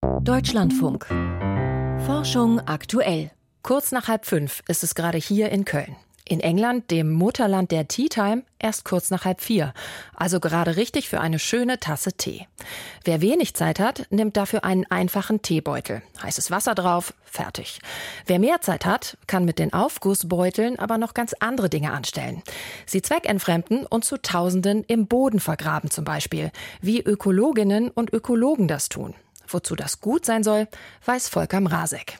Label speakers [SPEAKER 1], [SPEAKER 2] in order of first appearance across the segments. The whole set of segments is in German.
[SPEAKER 1] Deutschlandfunk. Forschung aktuell. Kurz nach 4:30 ist es gerade hier in Köln. In England, dem Mutterland der Tea Time, erst kurz nach 3:30. Also gerade richtig für eine schöne Tasse Tee. Wer wenig Zeit hat, nimmt dafür einen einfachen Teebeutel. Heißes Wasser drauf, fertig. Wer mehr Zeit hat, kann mit den Aufgussbeuteln aber noch ganz andere Dinge anstellen. Sie zweckentfremden und zu Tausenden im Boden vergraben zum Beispiel. Wie Ökologinnen und Ökologen das tun. Wozu das gut sein soll, weiß Volker Mrazek.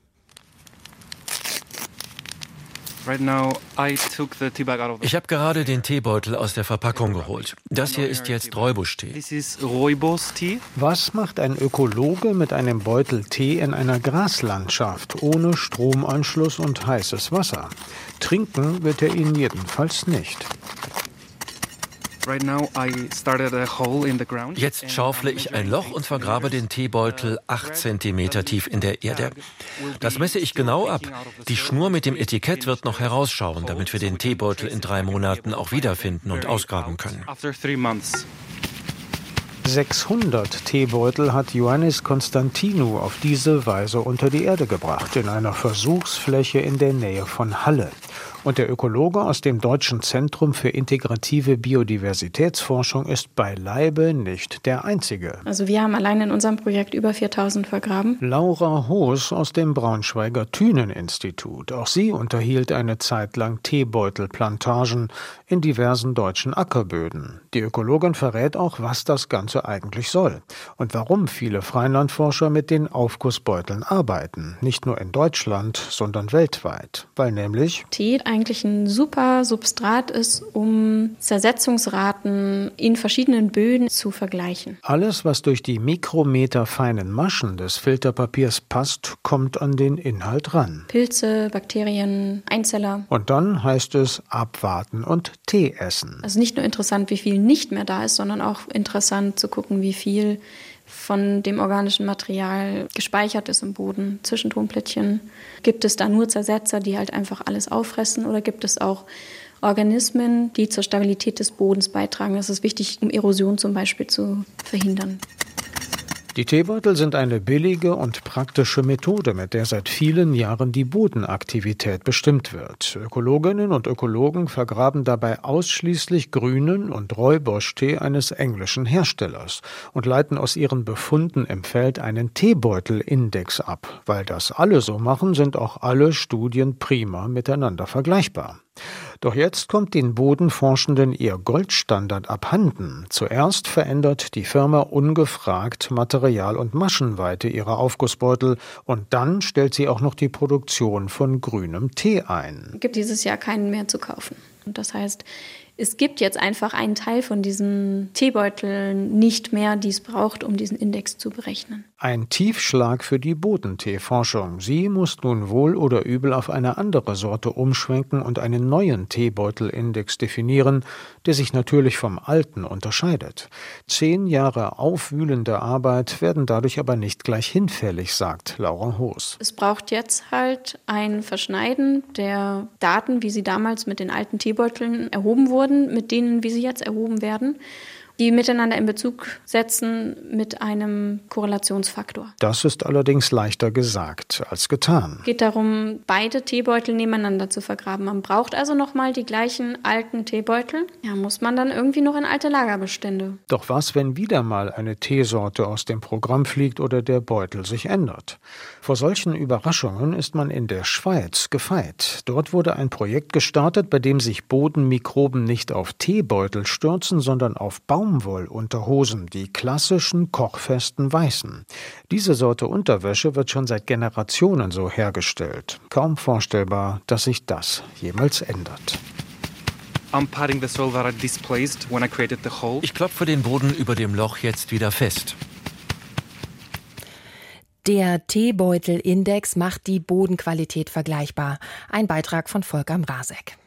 [SPEAKER 2] Ich habe gerade den Teebeutel aus der Verpackung geholt. Das hier ist jetzt Rooibos-Tee.
[SPEAKER 3] Was macht ein Ökologe mit einem Beutel Tee in einer Graslandschaft ohne Stromanschluss und heißes Wasser? Trinken wird er ihn jedenfalls nicht.
[SPEAKER 2] Jetzt schaufle ich ein Loch und vergrabe den Teebeutel 8 Zentimeter tief in der Erde. Das messe ich genau ab. Die Schnur mit dem Etikett wird noch herausschauen, damit wir den Teebeutel in 3 Monaten auch wiederfinden und ausgraben können.
[SPEAKER 3] 600 Teebeutel hat Ioannis Constantinou auf diese Weise unter die Erde gebracht, in einer Versuchsfläche in der Nähe von Halle. Und der Ökologe aus dem Deutschen Zentrum für integrative Biodiversitätsforschung ist beileibe nicht der Einzige.
[SPEAKER 4] Also wir haben allein in unserem Projekt über 4000 vergraben.
[SPEAKER 3] Laura Hoos aus dem Braunschweiger Thünen-Institut. Auch sie unterhielt eine Zeit lang Teebeutelplantagen in diversen deutschen Ackerböden. Die Ökologin verrät auch, was das Ganze eigentlich soll und warum viele Freilandforscher mit den Aufgussbeuteln arbeiten. Nicht nur in Deutschland, sondern weltweit. Weil nämlich
[SPEAKER 4] Tee eigentlich ein super Substrat ist, um Zersetzungsraten in verschiedenen Böden zu vergleichen.
[SPEAKER 3] Alles, was durch die mikrometerfeinen Maschen des Filterpapiers passt, kommt an den Inhalt ran.
[SPEAKER 4] Pilze, Bakterien, Einzeller.
[SPEAKER 3] Und dann heißt es abwarten und Tee essen.
[SPEAKER 4] Also nicht nur interessant, wie viel nicht mehr da ist, sondern auch interessant zu gucken, wie viel von dem organischen Material gespeichert ist im Boden, Zwischentonplättchen. Gibt es da nur Zersetzer, die halt einfach alles auffressen, oder gibt es auch Organismen, die zur Stabilität des Bodens beitragen? Das ist wichtig, um Erosion zum Beispiel zu verhindern.
[SPEAKER 3] Die Teebeutel sind eine billige und praktische Methode, mit der seit vielen Jahren die Bodenaktivität bestimmt wird. Ökologinnen und Ökologen vergraben dabei ausschließlich grünen und Rooibos-Tee eines englischen Herstellers und leiten aus ihren Befunden im Feld einen Teebeutel-Index ab. Weil das alle so machen, sind auch alle Studien prima miteinander vergleichbar. Doch jetzt kommt den Bodenforschenden ihr Goldstandard abhanden. Zuerst verändert die Firma ungefragt Material- und Maschenweite ihrer Aufgussbeutel und dann stellt sie auch noch die Produktion von grünem Tee ein.
[SPEAKER 4] Es gibt dieses Jahr keinen mehr zu kaufen. Und das heißt, es gibt jetzt einfach einen Teil von diesen Teebeuteln nicht mehr, die es braucht, um diesen Index zu berechnen.
[SPEAKER 3] Ein Tiefschlag für die Bodenteeforschung. Sie muss nun wohl oder übel auf eine andere Sorte umschwenken und einen neuen Teebeutelindex definieren, der sich natürlich vom alten unterscheidet. 10 Jahre aufwühlende Arbeit werden dadurch aber nicht gleich hinfällig, sagt Laura Hoos.
[SPEAKER 4] Es braucht jetzt halt ein Verschneiden der Daten, wie sie damals mit den alten Teebeuteln erhoben wurden, mit denen, wie sie jetzt erhoben werden, die miteinander in Bezug setzen mit einem Korrelationsfaktor.
[SPEAKER 3] Das ist allerdings leichter gesagt als getan.
[SPEAKER 4] Es geht darum, beide Teebeutel nebeneinander zu vergraben. Man braucht also nochmal die gleichen alten Teebeutel. Ja, muss man dann irgendwie noch in alte Lagerbestände.
[SPEAKER 3] Doch was, wenn wieder mal eine Teesorte aus dem Programm fliegt oder der Beutel sich ändert? Vor solchen Überraschungen ist man in der Schweiz gefeit. Dort wurde ein Projekt gestartet, bei dem sich Bodenmikroben nicht auf Teebeutel stürzen, sondern auf Baumwollunterhosen, die klassischen, kochfesten weißen. Diese Sorte Unterwäsche wird schon seit Generationen so hergestellt. Kaum vorstellbar, dass sich das jemals ändert.
[SPEAKER 2] Ich klopfe den Boden über dem Loch jetzt wieder fest.
[SPEAKER 1] Der Teebeutel-Index macht die Bodenqualität vergleichbar. Ein Beitrag von Volker Mrazek.